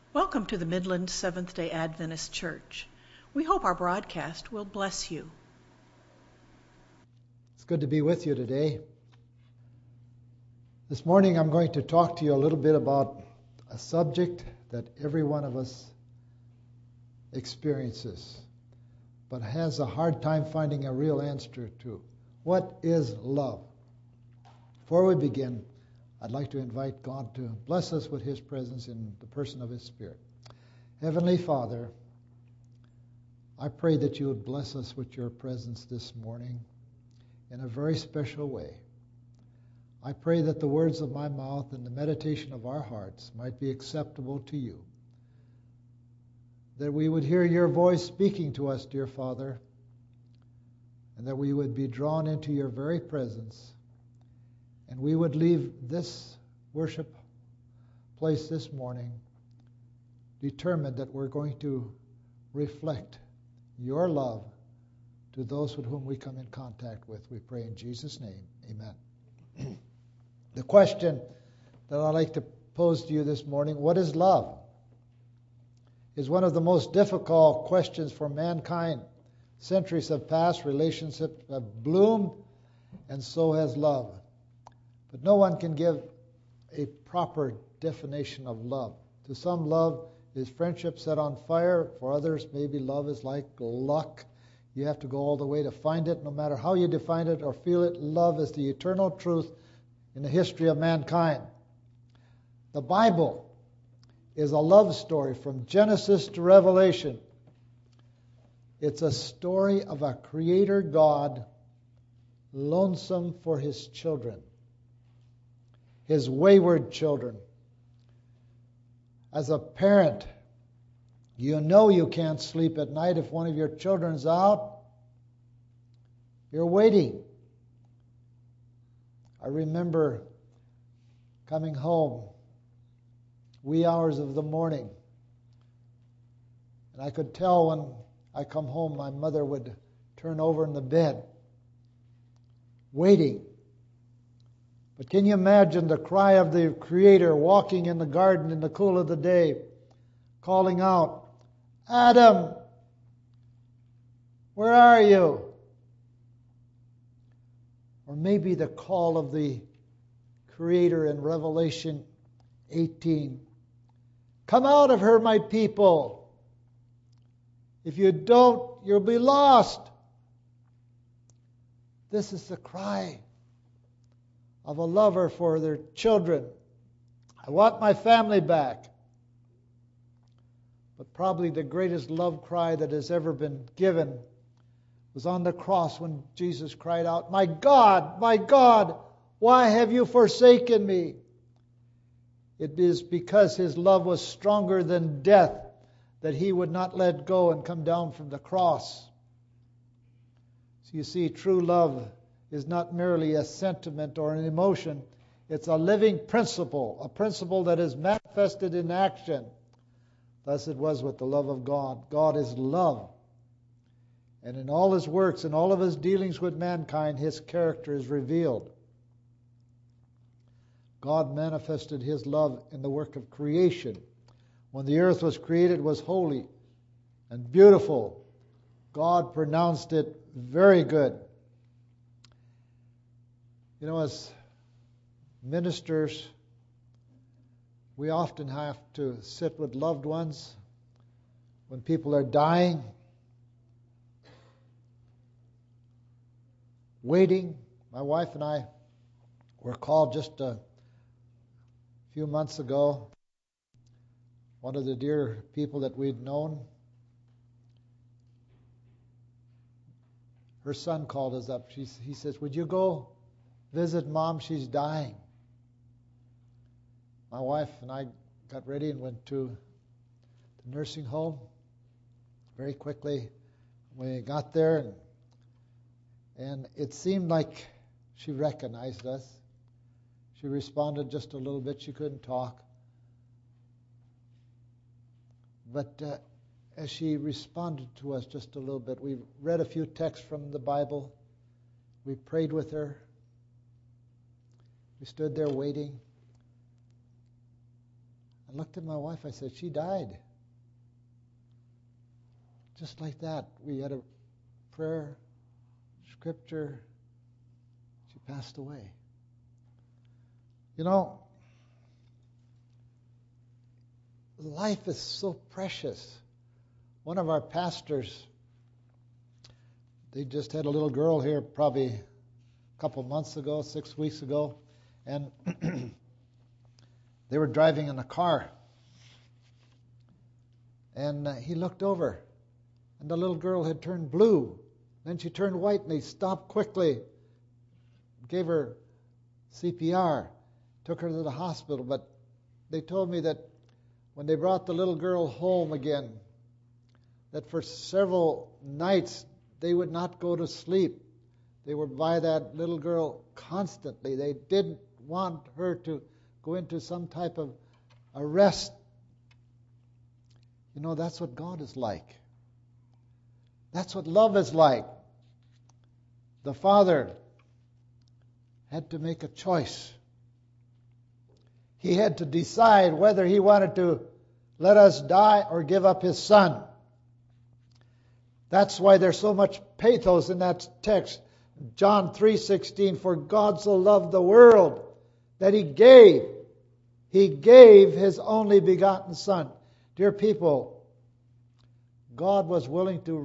Welcome to the Midland Seventh-day Adventist Church. We hope our broadcast will bless you. It's good to be with you today. This morning I'm going to talk to you a little bit about a subject that every one of us experiences, but has a hard time finding a real answer to. What is love? Before we begin, I'd like to invite God to bless us with His presence in the person of His Spirit. Heavenly Father, I pray that you would bless us with your presence this morning in a very special way. I pray that the words of my mouth and the meditation of our hearts might be acceptable to you, that we would hear your voice speaking to us, dear Father, and that we would be drawn into your very presence, and we would leave this worship place this morning determined that we're going to reflect your love to those with whom we come in contact with. We pray in Jesus' name. Amen. The question that I'd like to pose to you this morning, what is love? Is one of the most difficult questions for mankind. Centuries have passed, relationships have bloomed, and so has love. But no one can give a proper definition of love. To some, love is friendship set on fire. For others, maybe love is like luck. You have to go all the way to find it. No matter how you define it or feel it, love is the eternal truth in the history of mankind. The Bible is a love story from Genesis to Revelation. It's a story of a creator God lonesome for his children, his wayward children. As a parent, you know you can't sleep at night if one of your children's out. You're waiting. I remember coming home, wee hours of the morning, and I could tell when I come home my mother would turn over in the bed, waiting. But can you imagine the cry of the Creator walking in the garden in the cool of the day, calling out, "Adam, where are you?" Or maybe the call of the Creator in Revelation 18, "Come out of her, my people. If you don't, you'll be lost." This is the cry of a lover for their children. I want my family back. But probably the greatest love cry that has ever been given was on the cross when Jesus cried out, my God, why have you forsaken me?" It is because his love was stronger than death that he would not let go and come down from the cross. So you see, true love is not merely a sentiment or an emotion. It's a living principle, a principle that is manifested in action. Thus it was with the love of God. God is love. And in all his works, in all of his dealings with mankind, his character is revealed. God manifested his love in the work of creation. When the earth was created, it was holy and beautiful. God pronounced it very good. You know, as ministers, we often have to sit with loved ones when people are dying, waiting. My wife and I were called just a few months ago. One of the dear people that we'd known, her son called us up. He says, "Would you go visit Mom? She's dying." My wife and I got ready and went to the nursing home very quickly. We got there, and it seemed like she recognized us. She responded just a little bit. She couldn't talk. But as she responded to us just a little bit, we read a few texts from the Bible. We prayed with her. We stood there waiting. I looked at my wife. I said, she died. Just like that. We had a prayer, scripture. She passed away. You know, life is so precious. One of our pastors, they just had a little girl here probably a couple months ago, 6 weeks ago, and they were driving in a car. And he looked over, and the little girl had turned blue. Then she turned white, and they stopped quickly, gave her CPR, took her to the hospital. But they told me that when they brought the little girl home again, that for several nights they would not go to sleep. They were by that little girl constantly. They didn't want her to go into some type of arrest. You know, that's what God is like. That's what love is like. The Father had to make a choice. He had to decide whether he wanted to let us die or give up his Son. That's why there's so much pathos in that text. John 3:16, for God so loved the world that He gave His only begotten Son. Dear people, God was willing to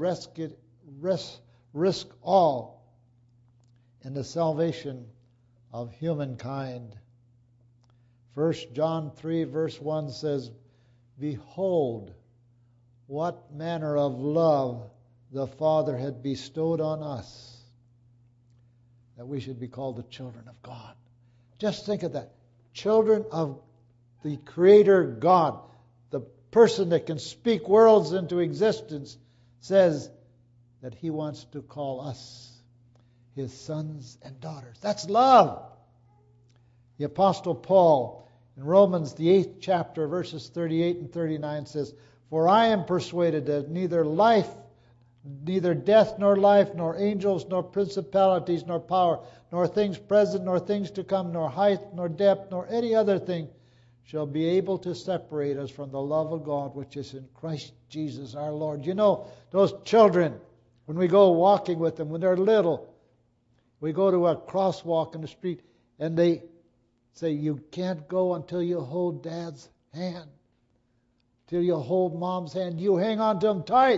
risk all in the salvation of humankind. 1 John 3 verse 1 says, behold, what manner of love the Father had bestowed on us, that we should be called the children of God. Just think of that. Children of the Creator God, the person that can speak worlds into existence, says that He wants to call us His sons and daughters. That's love. The Apostle Paul in Romans, the 8th chapter, verses 38 and 39 says, for I am persuaded that neither death nor life, nor angels, nor principalities, nor power, nor things present, nor things to come, nor height, nor depth, nor any other thing shall be able to separate us from the love of God which is in Christ Jesus our Lord. You know, those children, when we go walking with them, when they're little, we go to a crosswalk in the street, and they say, you can't go until you hold Dad's hand, till you hold Mom's hand. You hang on to them tight.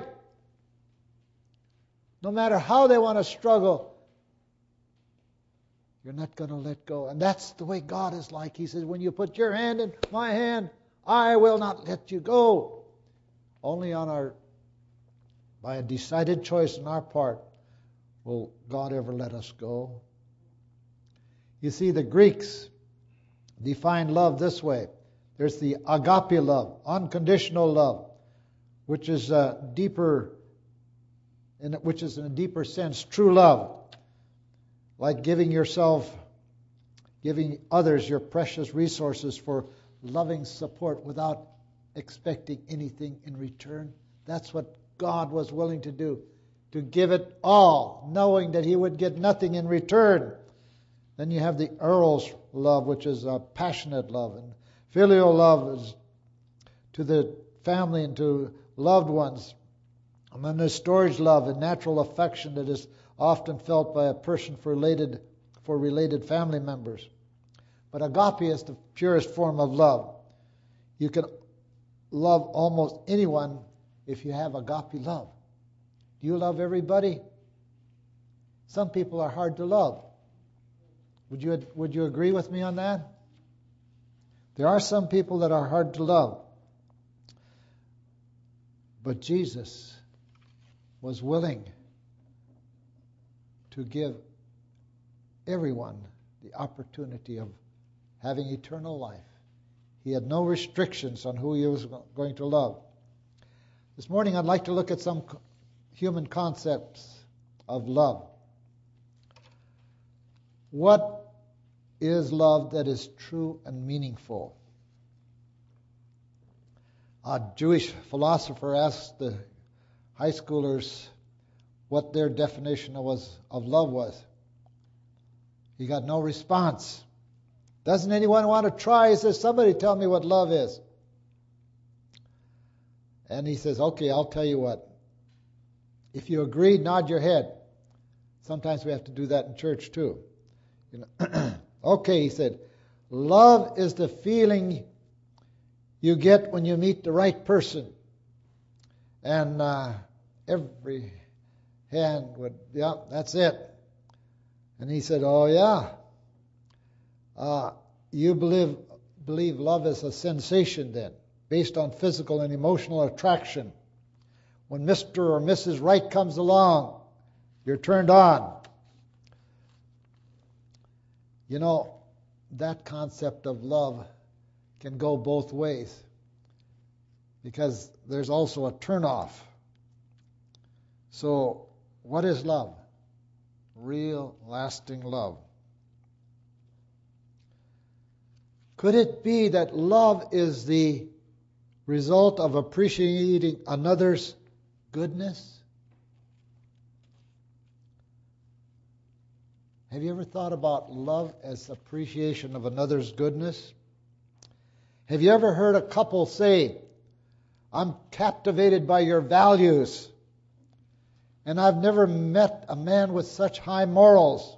No matter how they want to struggle, you're not going to let go. And that's the way God is like. He says, when you put your hand in my hand, I will not let you go. Only by a decided choice on our part will God ever let us go. You see, the Greeks define love this way. There's the agape love, unconditional love, which is in a deeper sense true love, like giving others your precious resources for loving support without expecting anything in return. That's what God was willing to do, to give it all, knowing that He would get nothing in return. Then you have the eros love, which is a passionate love, and filial love is to the family and to loved ones. And then there's storge love, a natural affection that is often felt by a person for related family members. But agape is the purest form of love. You can love almost anyone if you have agape love. Do you love everybody? Some people are hard to love. Would you agree with me on that? There are some people that are hard to love. But Jesus was willing to give everyone the opportunity of having eternal life. He had no restrictions on who He was going to love. This morning I'd like to look at some human concepts of love. What is love that is true and meaningful? A Jewish philosopher asked the high schoolers what their definition of love was. He got no response. Doesn't anyone want to try? He says, somebody tell me what love is. And he says, okay, I'll tell you what. If you agree, nod your head. Sometimes we have to do that in church too. Okay, he said, love is the feeling you get when you meet the right person. And every hand would, yeah, that's it. And he said, oh yeah. You believe love is a sensation then, based on physical and emotional attraction. When Mr. or Mrs. Right comes along, you're turned on. You know, that concept of love can go both ways, because there's also a turnoff. So, what is love? Real, lasting love. Could it be that love is the result of appreciating another's goodness? Have you ever thought about love as appreciation of another's goodness? Have you ever heard a couple say, I'm captivated by your values, and I've never met a man with such high morals?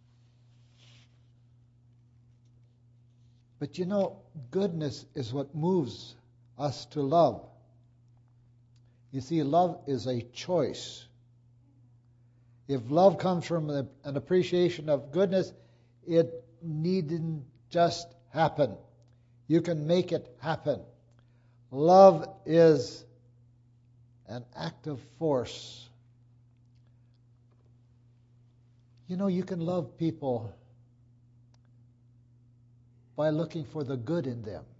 But you know, goodness is what moves us to love. You see, love is a choice. If love comes from an appreciation of goodness, it needn't just happen. You can make it happen. Love is an active force. You know, you can love people by looking for the good in them.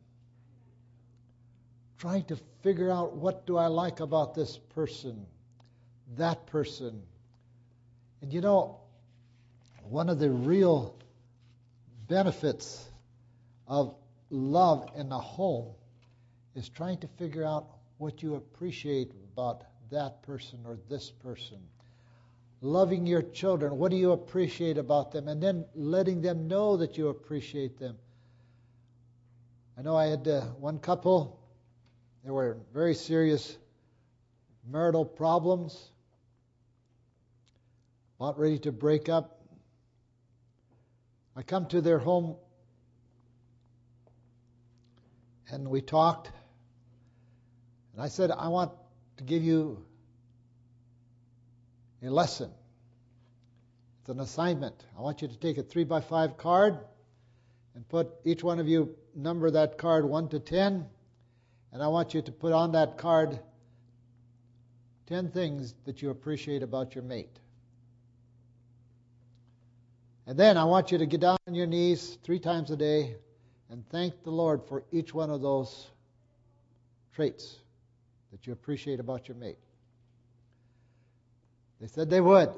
Trying to figure out, what do I like about this person, that person. And you know, one of the real benefits of love in the home is trying to figure out what you appreciate about that person or this person. Loving your children, what do you appreciate about them? And then letting them know that you appreciate them. I know I had one couple, there were very serious marital problems, about ready to break up. I come to their home and we talked. And I said, I want to give you a lesson. It's an assignment. I want you to take a 3x5 card and put, each one of you number that card 1 to 10. And I want you to put on that card 10 things that you appreciate about your mate. And then I want you to get down on your knees 3 times a day and thank the Lord for each one of those traits that you appreciate about your mate. They said they would.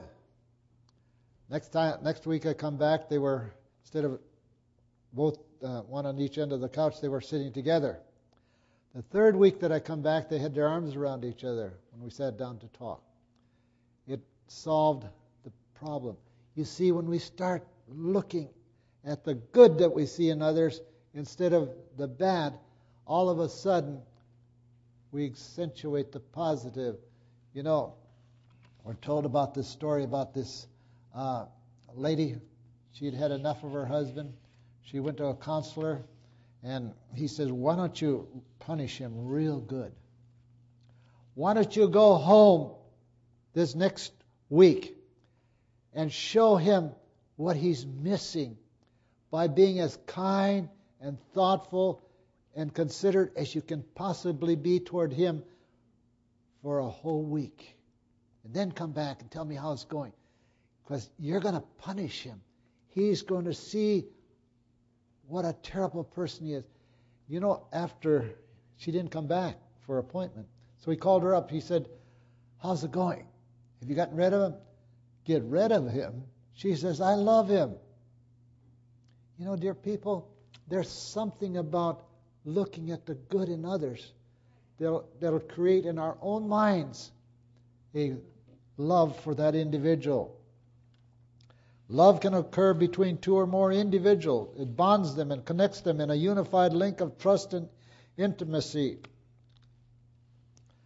Next week I come back, they were, instead of both one on each end of the couch, they were sitting together. The third week that I come back, they had their arms around each other when we sat down to talk. It solved the problem. You see, when we start looking at the good that we see in others instead of the bad, all of a sudden we accentuate the positive. You know, we're told about this story about this lady. She had had enough of her husband. She went to a counselor, and he says, why don't you punish him real good? Why don't you go home this next week and show him what he's missing by being as kind and thoughtful and considerate as you can possibly be toward him for a whole week. And then come back and tell me how it's going. Because you're going to punish him. He's going to see what a terrible person he is. You know, after she didn't come back for her appointment, so he called her up. He said, how's it going? Have you gotten rid of him? Get rid of him? She says, I love him. You know, dear people, there's something about looking at the good in others that'll create in our own minds a love for that individual. Love can occur between 2 or more individuals. It bonds them and connects them in a unified link of trust and intimacy.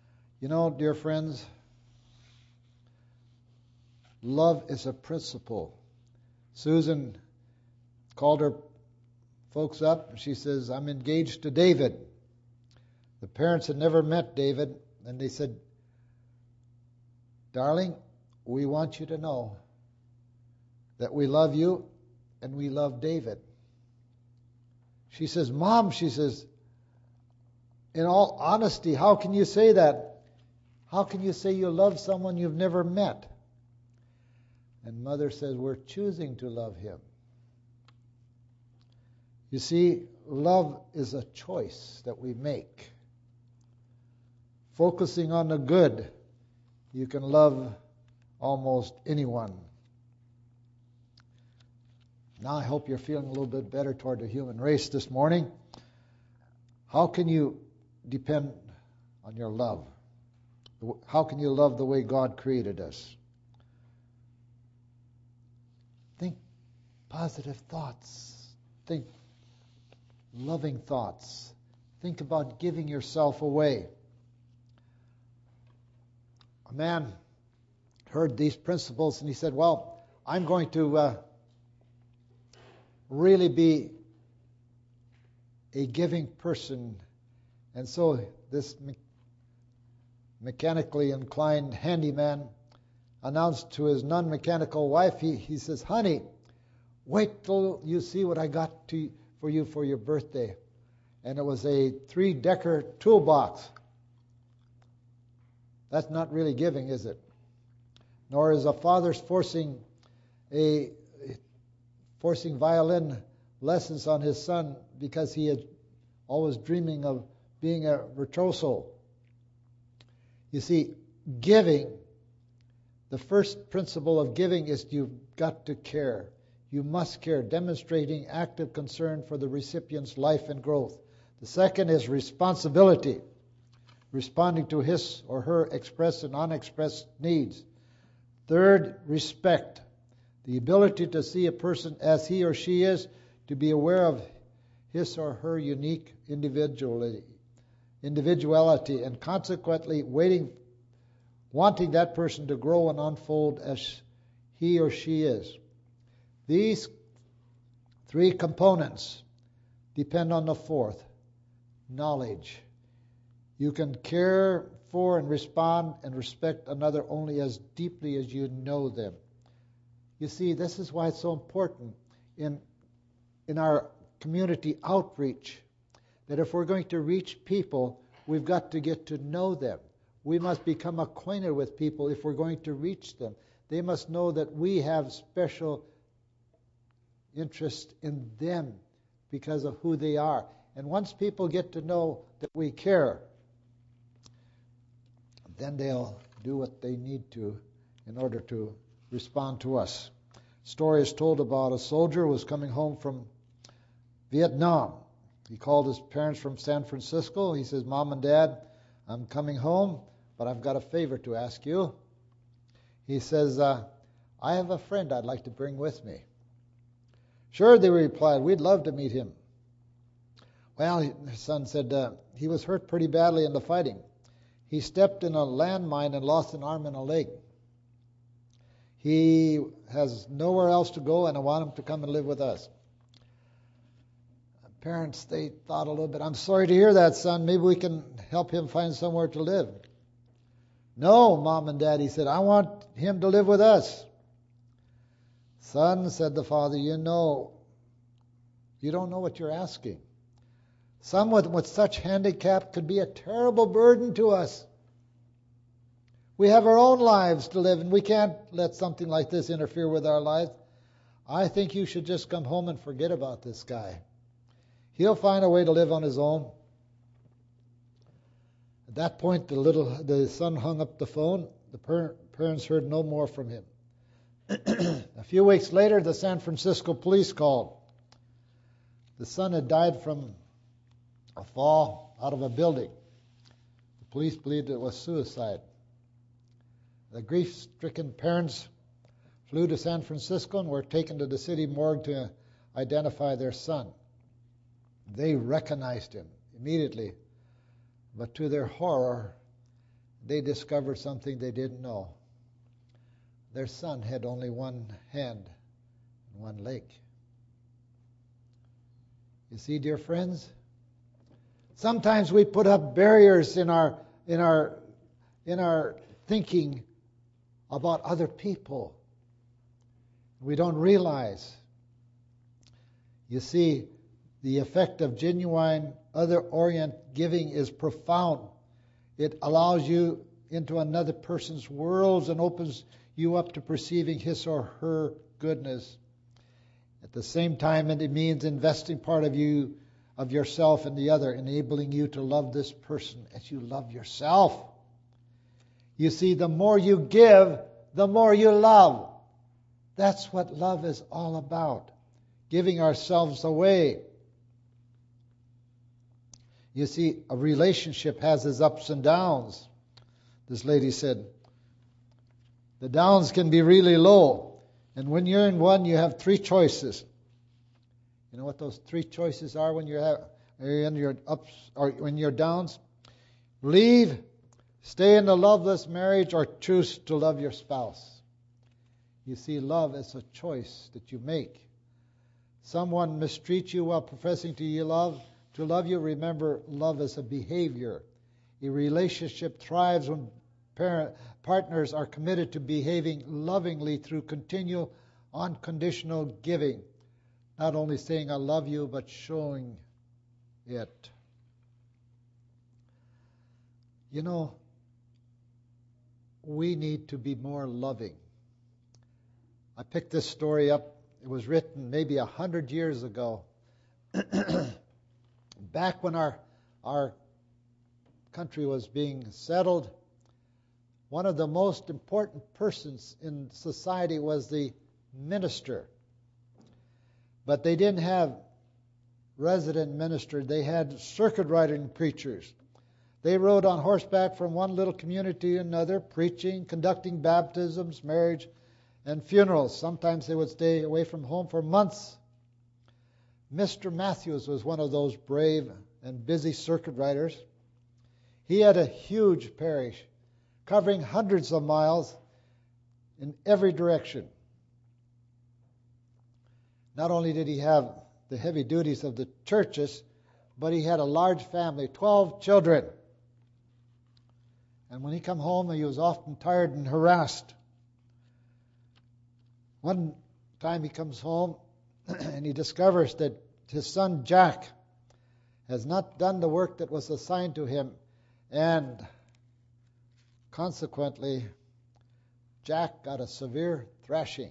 You know, dear friends, love is a principle. Susan called her folks up, and she says, I'm engaged to David. The parents had never met David, and they said, darling, we want you to know that we love you and we love David. She says, Mom, she says, in all honesty, how can you say that? How can you say you love someone you've never met? And Mother says, we're choosing to love him. You see, love is a choice that we make. Focusing on the good, you can love almost anyone. Now I hope you're feeling a little bit better toward the human race this morning. How can you depend on your love? How can you love the way God created us? Think positive thoughts. Think loving thoughts. Think about giving yourself away. A man heard these principles and he said, well, I'm going to really be a giving person. And so this mechanically inclined handyman announced to his non-mechanical wife, he says, honey, wait till you see what I got for you for your birthday. And it was a 3-decker toolbox. That's not really giving, is it? Nor is a father's forcing violin lessons on his son because he had always dreaming of being a virtuoso. You see, giving, the first principle of giving is you've got to care. You must care, demonstrating active concern for the recipient's life and growth. The second is responsibility, responding to his or her expressed and unexpressed needs. Third, respect, the ability to see a person as he or she is, to be aware of his or her unique individuality, and consequently wanting that person to grow and unfold as he or she is. These 3 components depend on the fourth, knowledge. You can care for and respond and respect another only as deeply as you know them. You see, this is why it's so important in our community outreach, that if we're going to reach people, we've got to get to know them. We must become acquainted with people if we're going to reach them. They must know that we have special interest in them because of who they are. And once people get to know that we care, then they'll do what they need to in order to respond to us. Story is told about a soldier who was coming home from Vietnam. He called his parents from San Francisco. He says, Mom and Dad, I'm coming home, but I've got a favor to ask you. He says, I have a friend I'd like to bring with me. Sure, they replied, we'd love to meet him. Well, his son said, he was hurt pretty badly in the fighting. He stepped in a landmine and lost an arm and a leg. He has nowhere else to go, and I want him to come and live with us. Parents, they thought a little bit, I'm sorry to hear that, son. Maybe we can help him find somewhere to live. No, Mom and Dad, he said, I want him to live with us. Son, said the father, you don't know what you're asking. Someone with such handicap could be a terrible burden to us. We have our own lives to live, and we can't let something like this interfere with our lives. I think you should just come home and forget about this guy. He'll find a way to live on his own. At that point, the son hung up the phone. The parents heard no more from him. A few weeks later, the San Francisco police called. The son had died from a fall out of a building. The police believed it was suicide. The grief-stricken parents flew to San Francisco and were taken to the city morgue to identify their son. They recognized him immediately, but to their horror, they discovered something they didn't know. Their son had only one hand and one leg. You see, dear friends, sometimes we put up barriers in our thinking about other people. We don't realize. You see, the effect of genuine other-oriented giving is profound. It allows you into another person's worlds and opens you up to perceiving his or her goodness. At the same time, it means investing part of you, of yourself in the other, enabling you to love this person as you love yourself. You see, the more you give, the more you love. That's what love is all about, giving ourselves away. You see, a relationship has its ups and downs. This lady said, the downs can be really low. And when you're in one, you have three choices. You know what those three choices are when you're in your ups or when you're downs? Leave, stay in a loveless marriage, or choose to love your spouse. You see, love is a choice that you make. Someone mistreats you while professing to love you. Remember, love is a behavior. A relationship thrives when partners are committed to behaving lovingly through continual, unconditional giving. Not only saying I love you, but showing it. You know, we need to be more loving. I picked this story up. It was written maybe 100 years ago. Back when our country was being settled, one of the most important persons in society was the minister. But they didn't have resident minister. They had circuit riding preachers. They rode on horseback from one little community to another, preaching, conducting baptisms, marriage, and funerals. Sometimes they would stay away from home for months. Mr. Matthews was one of those brave and busy circuit riders. He had a huge parish, covering hundreds of miles in every direction. Not only did he have the heavy duties of the churches, but he had a large family, 12 children. And when he came home, he was often tired and harassed. One time he comes home and he discovers that his son Jack has not done the work that was assigned to him, and consequently, Jack got a severe thrashing.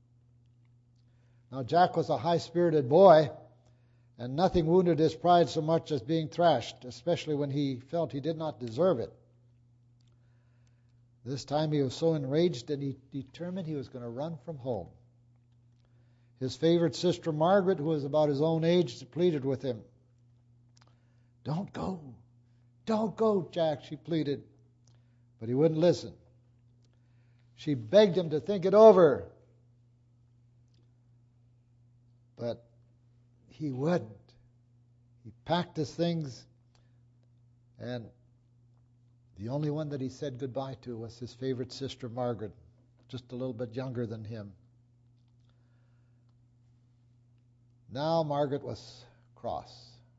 Now, Jack was a high-spirited boy, and nothing wounded his pride so much as being thrashed, especially when he felt he did not deserve it. This time he was so enraged that he determined he was going to run from home. His favorite sister Margaret, who was about his own age, pleaded with him. Don't go, Jack, she pleaded. But he wouldn't listen. She begged him to think it over. But he wouldn't. He packed his things, and the only one that he said goodbye to was his favorite sister Margaret, just a little bit younger than him. Now Margaret was cross.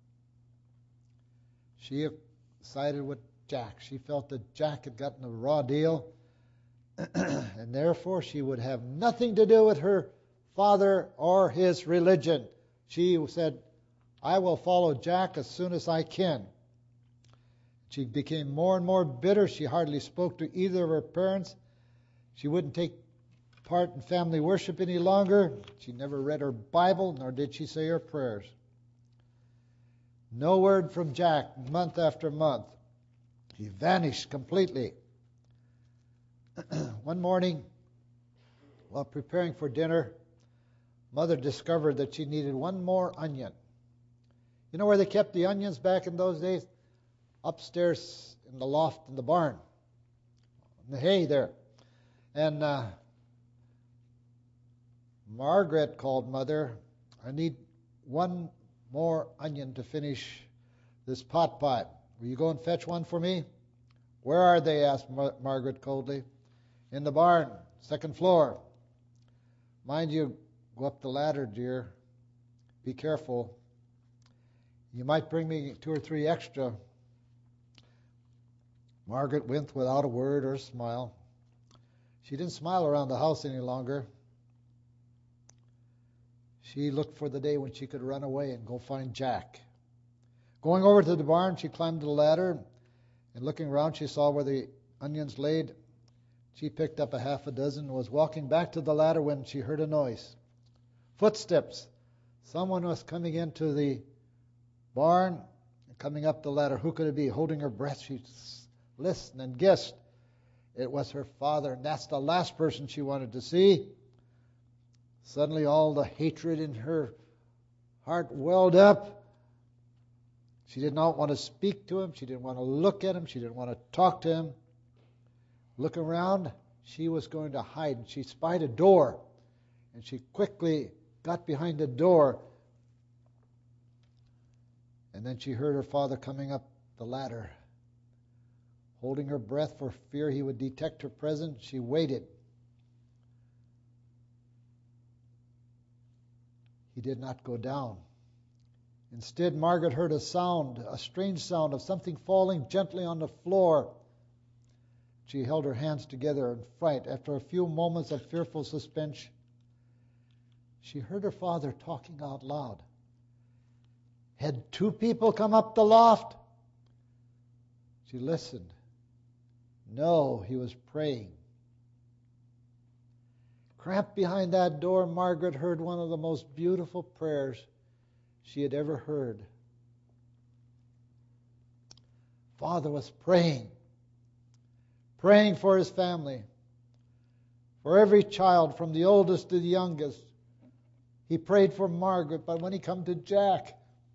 She sided with Jack. She felt that Jack had gotten a raw deal, and therefore she would have nothing to do with her father or his religion. She said, I will follow Jack as soon as I can. She became more and more bitter. She hardly spoke to either of her parents. She wouldn't take part in family worship any longer. She never read her Bible, nor did she say her prayers. No word from Jack month after month. He vanished completely. One morning, while preparing for dinner, Mother discovered that she needed one more onion. You know where they kept the onions back in those days? Upstairs in the loft in the barn. In the hay there. And Margaret called Mother, I need one more onion to finish this pot pie. Will you go and fetch one for me? Where are they? Asked Margaret coldly. In the barn, second floor. Mind you, go up the ladder, dear. Be careful. You might bring me 2 or 3 extra. Margaret went without a word or a smile. She didn't smile around the house any longer. She looked for the day when she could run away and go find Jack. Going over to the barn, she climbed the ladder, and looking around, she saw where the onions laid. She picked up a half a dozen and was walking back to the ladder when she heard a noise. Footsteps. Someone was coming into the barn and coming up the ladder. Who could it be? Holding her breath, she listened and guessed it was her father, and that's the last person she wanted to see. Suddenly all the hatred in her heart welled up. She did not want to speak to him. She didn't want to look at him. She didn't want to talk to him. Looking around, she was going to hide. She spied a door, and she quickly got behind the door. And then she heard her father coming up the ladder. Holding her breath for fear he would detect her presence, she waited. He did not go down. Instead, Margaret heard a sound, a strange sound of something falling gently on the floor. She held her hands together in fright. After a few moments of fearful suspense, she heard her father talking out loud. Had 2 people come up the loft? She listened. No, he was praying. Cramped behind that door, Margaret heard one of the most beautiful prayers she had ever heard. Father was praying for his family, for every child, from the oldest to the youngest. He prayed for Margaret, but when he come to Jack,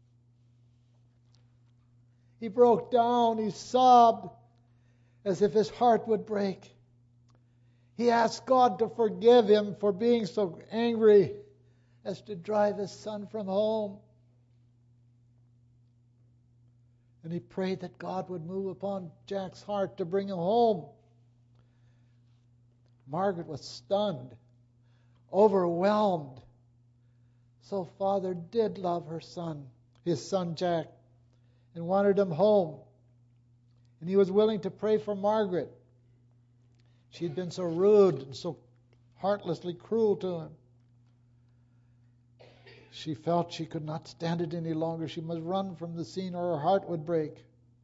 he broke down, he sobbed as if his heart would break. He asked God to forgive him for being so angry as to drive his son from home. And he prayed that God would move upon Jack's heart to bring him home. Margaret was stunned, overwhelmed. So Father did love her son, his son Jack, and wanted him home. And he was willing to pray for Margaret. She had been so rude and so heartlessly cruel to him. She felt she could not stand it any longer. She must run from the scene or her heart would break.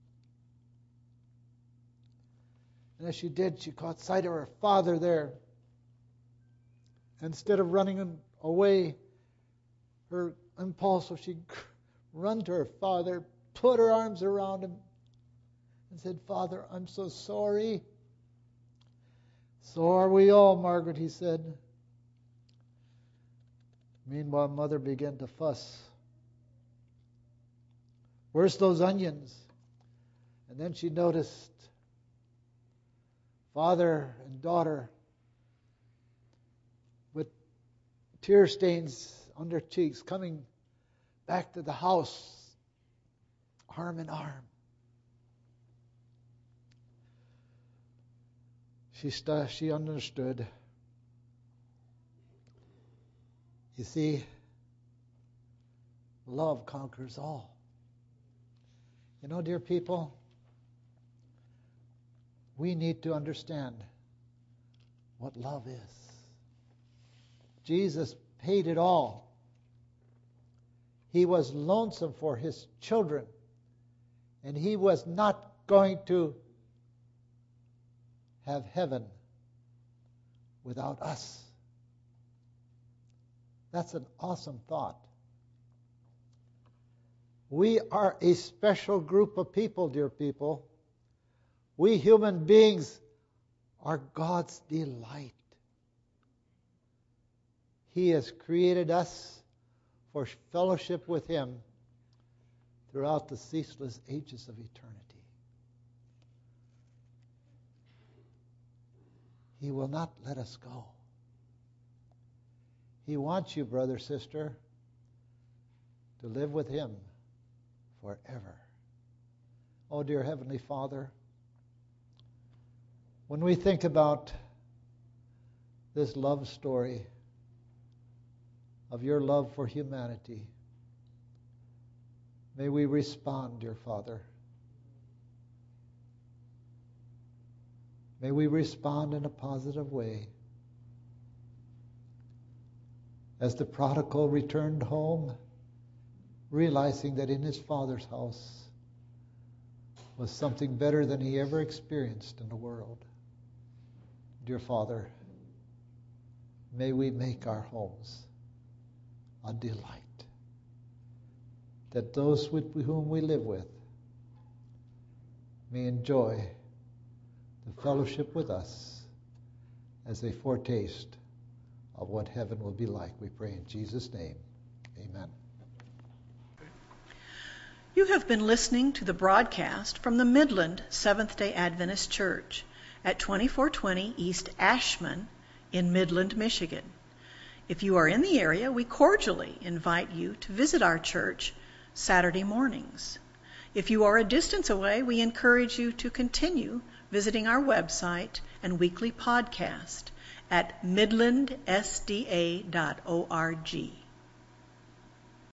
And as she did, she caught sight of her father there. Instead of running away, her impulse was she'd run to her father, put her arms around him, and said, Father, I'm so sorry. So are we all, Margaret, he said. Meanwhile, Mother began to fuss. Where's those onions? And then she noticed father and daughter with tear stains on their cheeks coming back to the house, arm in arm. She understood. You see, love conquers all. You know, dear people, we need to understand what love is. Jesus paid it all. He was lonesome for his children, and he was not going to have heaven without us. That's an awesome thought. We are a special group of people, dear people. We human beings are God's delight. He has created us for fellowship with him throughout the ceaseless ages of eternity. He will not let us go. He wants you, brother, sister, to live with him forever. Oh, dear Heavenly Father, When we think about this love story of your love for humanity, may we respond, dear Father. May we respond in a positive way. As the prodigal returned home, realizing that in his father's house was something better than he ever experienced in the world. Dear Father, may we make our homes a delight, that those with whom we live with may enjoy the fellowship with us as a foretaste of what heaven will be like. We pray in Jesus' name. Amen. You have been listening to the broadcast from the Midland Seventh-day Adventist Church at 2420 East Ashman in Midland, Michigan. If you are in the area, we cordially invite you to visit our church Saturday mornings. If you are a distance away, we encourage you to continue visiting our website and weekly podcast at midlandsda.org.